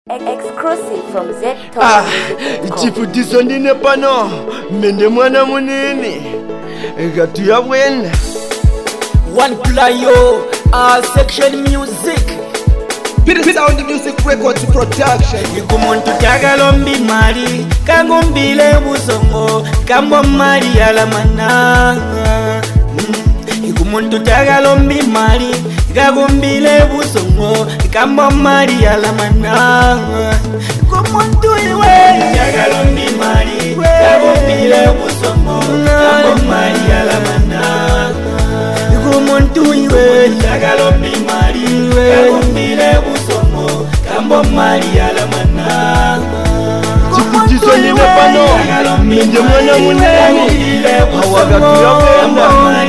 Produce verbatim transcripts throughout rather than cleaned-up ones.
Exclusive from Z Ah, chifudiso ndine pano mende mwana munini Gatu ya wena One playo, uh, section music. Pit Sound Music Records Production. Ikumuntu tagalombi mali kangombile busongo kambo mali alamana. Mm. Ikumuntu tagalombi mali kagombile busongo kambo mali alamana. Ikumuntu iwe tagalombi mali kagombile busongo kambo mali alamana. Ikumuntu iwe tagalombi mali kagombile busongo kambo mali alamana. Chifudiso ndine pano mende mwana munini Hawa gatu ya wena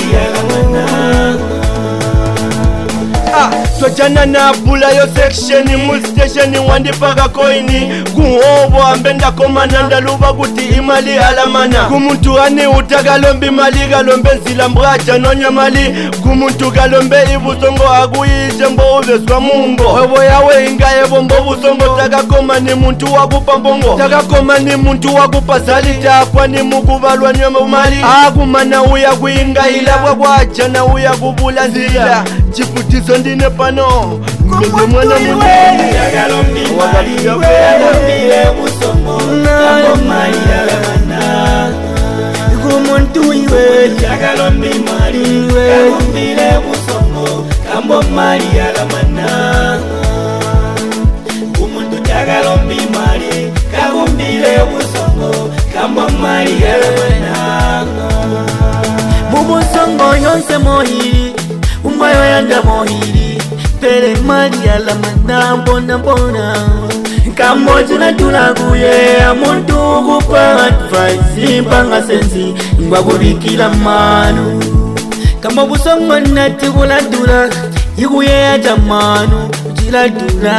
Ah, twajana na bula yo section mu station wandipaka koini Guhobo ambenda komana ndaluba kuti imali alamana Kumuntu ane utagalombi mali galombe nzila mbraja nonya mali Kumuntu galombe ibusongo aguyishe mbo uveswa mungo Webo yawe ingaye bombo busongo Takakoma ni muntu wakupa mbongo Takakoma ni muntu wakupa salita Kwa ni mukubalwa nyama mali Akumana uya kuinga ila Wakwacha na uya kubula nzila Chifudiso ndine pano mende mwana munini Tagalombi mali kagombile busongo kambo mali alamana. Ikumuntu iwe tagalombi mali kagombile busongo kambo mali alamana. Ikumuntu tagalombi mali kagombile busongo kambo mali alamana. Mubusongo yonse mohiri umayo yanda mohiri Pere mali alamana mbona mbona Kambo jina tulaguye Amuntu kupa advice Mpanga sensi Ngwa kubikila manu Kambo busongo nati kuladula Iguye ya jamanu Jiladula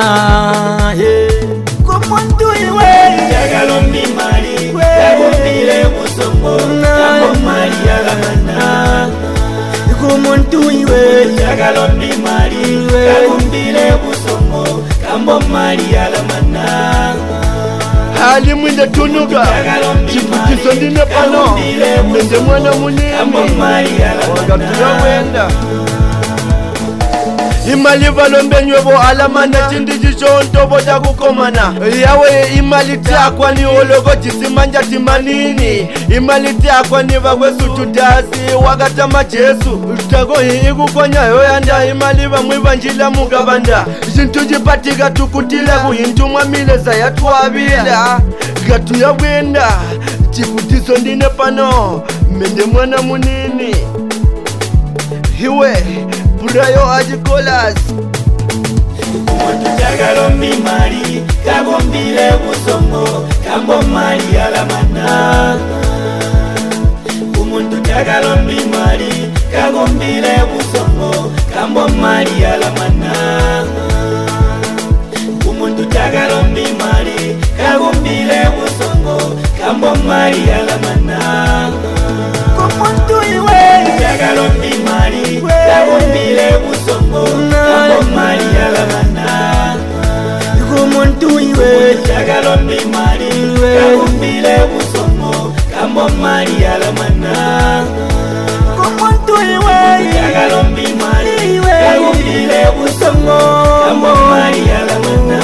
Kumuntu iwe Tagalombi mali Kagombile busongo Kambo mali alamana Kumuntu iwe tagalombi mali kagombile busongo kambo mali alamana. Hali mwinde tunuga Chifudiso ndine pano mende mwana munini Wagatu ya wenda Imali valombe nywebo alamana chindiji chontobo takukomana Yawe imali takwa ni ologo chisimanja timanini Imali takwa ni vagwesu tutasi wakatama jesu Tagohi ikukonya yoyanda imali vamwe vanjila mugabanda Jintu jipatika tukutila kuhintumwa mileza yatuwabila Gatu ya wenda Chifudiso ndine pano mende mwana munini Hiwe Burayo ajikolas Kumuntu tagalombi mali kagombile busongo kambo mali alamana. Kumuntu tagalombi mali kagombile busongo kambo mali alamana. Kumuntu tagalombi mali kagombile busongo kambo mali alamana. Kumuntu iwe tagalombi mali kagombile busongo kambo mali alamana. Kumuntu iwe tagalombi mali kagombile busongo kambo mali alamana. Kumuntu iwe tagalombi mali kagombile busongo kambo mali alamana.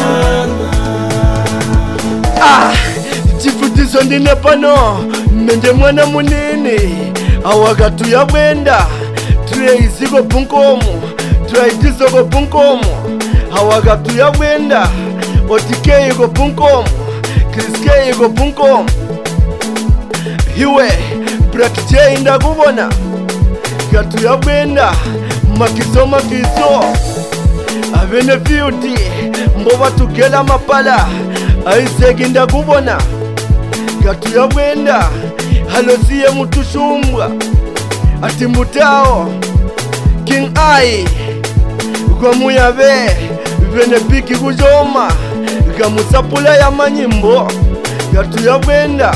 Ah, chifudiso ndine pano mende mwana munini Awagatu ya wenda Traisigo punkomu Traidisoko punkomu Awagatu ya wenda Otikeigo punkomu Kriskeigo punkomu Hiwe Black J inda kubona Gatu ya wenda Makiso makiso Avene fiuti Mboba tukela mapala Aisegi inda kubona Gatu ya wenda Halosiye mutushumbwa Ati mutao King I Kwa muyabe Vene piki kujoma Gamusapula ya manyimbo Gatu ya wenda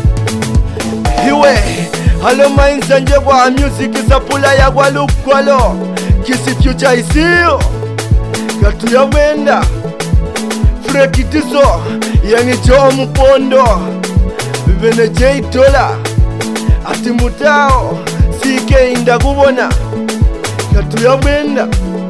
Hiwe Halo mainsanje kwa music sapula ya kwa lukwalo Kisi future isiyo Gatu ya wenda frekitizo yangicho mpondo vene jeitola ati mutao sike inda kubona katuya bwenda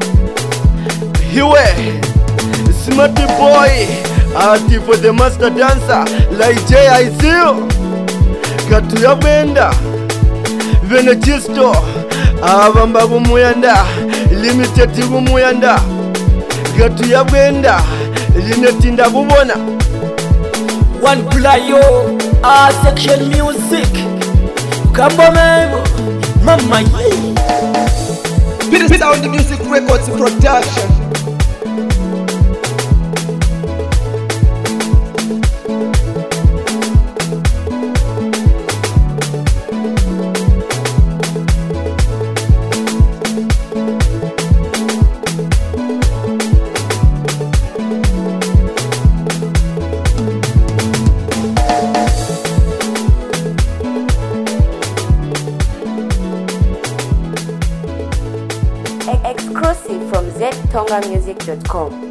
hiwe smarty boy ati for the master dancer like J I C katuya bwenda vene chisto abamba kumuyanda limited kumuyanda katuya bwenda linetinda kubona one playo a section music Kambo Memo Mama ye Pit Sound Music Records Production. Exclusive from z tonga music dot com.